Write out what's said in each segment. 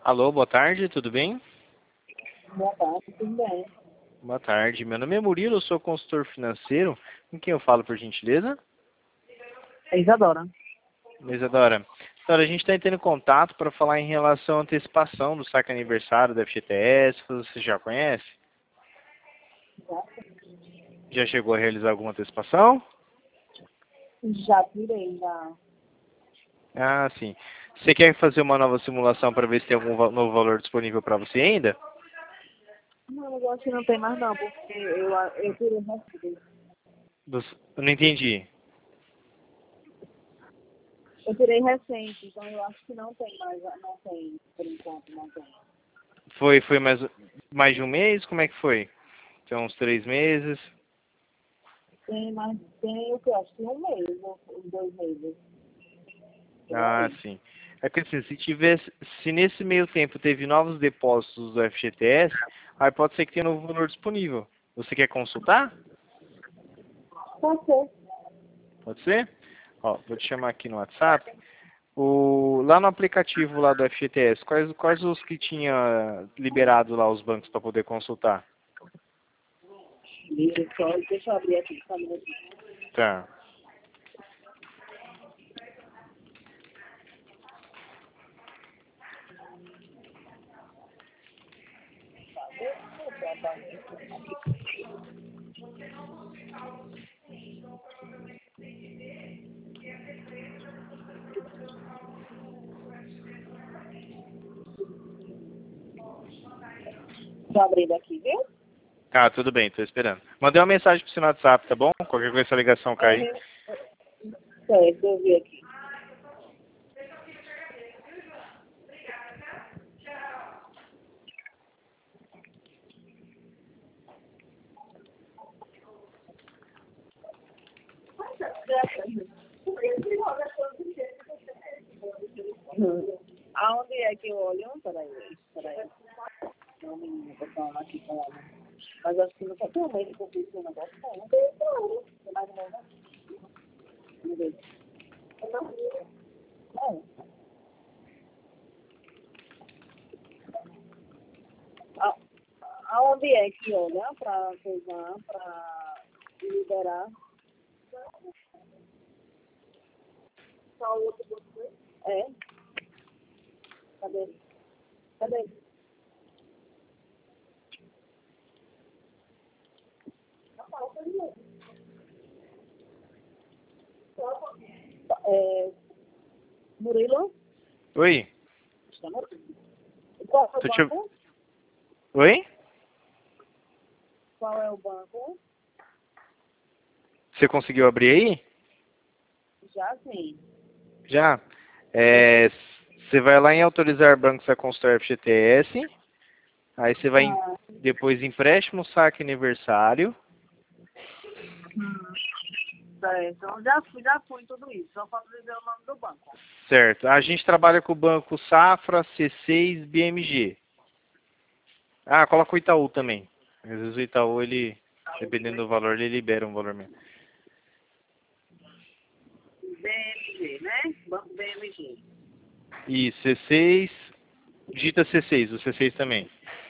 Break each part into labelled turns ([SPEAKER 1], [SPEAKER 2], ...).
[SPEAKER 1] Alô, boa tarde, tudo bem?
[SPEAKER 2] Boa tarde, tudo bem?
[SPEAKER 1] Boa tarde, meu nome é Murilo, eu sou consultor financeiro. Com quem eu falo, por gentileza?
[SPEAKER 2] É Isadora.
[SPEAKER 1] Isadora. Isadora, a gente está entrando em contato para falar em relação à antecipação do saque aniversário da FGTS. Você já conhece? Já chegou a realizar alguma antecipação?
[SPEAKER 2] Já tirei, já.
[SPEAKER 1] Ah, sim. Você quer fazer uma nova simulação para ver se tem algum novo valor disponível para você ainda?
[SPEAKER 2] Não, eu acho que não tem mais não, porque eu tirei recente.
[SPEAKER 1] Eu não entendi.
[SPEAKER 2] Eu tirei recente, então eu acho que não tem mais, não tem, por enquanto, não tem.
[SPEAKER 1] Foi mais de um mês? Como é que foi? Tem uns 3 meses?
[SPEAKER 2] Tem, mas tem o que? Acho que um mês, ou 2 meses. Por
[SPEAKER 1] Ah,
[SPEAKER 2] aí.
[SPEAKER 1] sim. É que assim, se nesse meio tempo teve novos depósitos do FGTS, aí pode ser que tenha novo valor disponível. Você quer consultar?
[SPEAKER 2] Pode ser.
[SPEAKER 1] Pode ser? Ó, vou te chamar aqui no WhatsApp. Lá no aplicativo lá do FGTS, quais os que tinha liberado lá os bancos para poder consultar?
[SPEAKER 2] Deixa eu abrir aqui, só um minutinho.
[SPEAKER 1] Tá.
[SPEAKER 2] Deixa eu abrir daqui, viu?
[SPEAKER 1] Ah, tudo bem, tô esperando. Mandei uma mensagem pro seu no WhatsApp, tá bom? Qualquer coisa essa ligação cair.
[SPEAKER 2] Certo, eu vi aqui. Aonde é que eu olho? Peraí. Não, menina, tô falando aqui com ela. Mas acho que não tem um mês que eu fiz esse negócio, não. Tem mais ou menos. Vamos ver. É. A- Aonde é que olha pra coisar, pra liberar? Só o outro você? É. Cadê? Cadê? É, Murilo?
[SPEAKER 1] Oi?
[SPEAKER 2] Está Murilo. Qual é o
[SPEAKER 1] Tô te...
[SPEAKER 2] banco?
[SPEAKER 1] Oi?
[SPEAKER 2] Qual é o banco?
[SPEAKER 1] Você conseguiu abrir aí?
[SPEAKER 2] Já sim.
[SPEAKER 1] Já. Você vai lá em autorizar bancos a consultar FGTS, aí você vai
[SPEAKER 2] Ah,
[SPEAKER 1] depois empréstimo, saque aniversário.
[SPEAKER 2] certo. Então já fui em tudo isso. Só falta dizer o nome do banco.
[SPEAKER 1] Certo. A gente trabalha com o banco Safra, C6, BMG. Ah, coloca o Itaú também. Às vezes o Itaú, ele, dependendo do valor, ele libera um valor mesmo.
[SPEAKER 2] BMG, né? Banco BMG.
[SPEAKER 1] E C6, digita C6, o C6 também.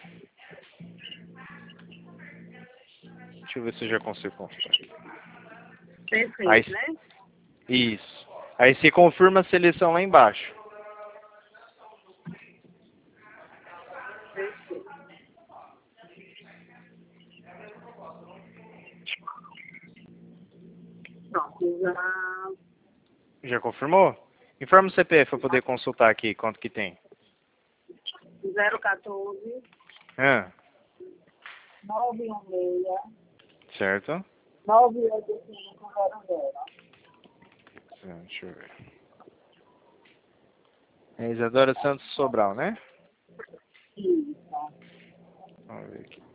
[SPEAKER 1] Deixa eu ver se eu já consigo consultar. Aí,
[SPEAKER 2] Perfeito, né?
[SPEAKER 1] isso. Aí você confirma a seleção lá embaixo.
[SPEAKER 2] Pronto, já
[SPEAKER 1] Já confirmou? Informa o CPF para poder consultar aqui quanto que tem.
[SPEAKER 2] 014
[SPEAKER 1] Ah,
[SPEAKER 2] 916
[SPEAKER 1] certo.
[SPEAKER 2] 98500.
[SPEAKER 1] Deixa eu ver. É Isadora Santos Sobral, né?
[SPEAKER 2] Isso.
[SPEAKER 1] Vamos ver aqui.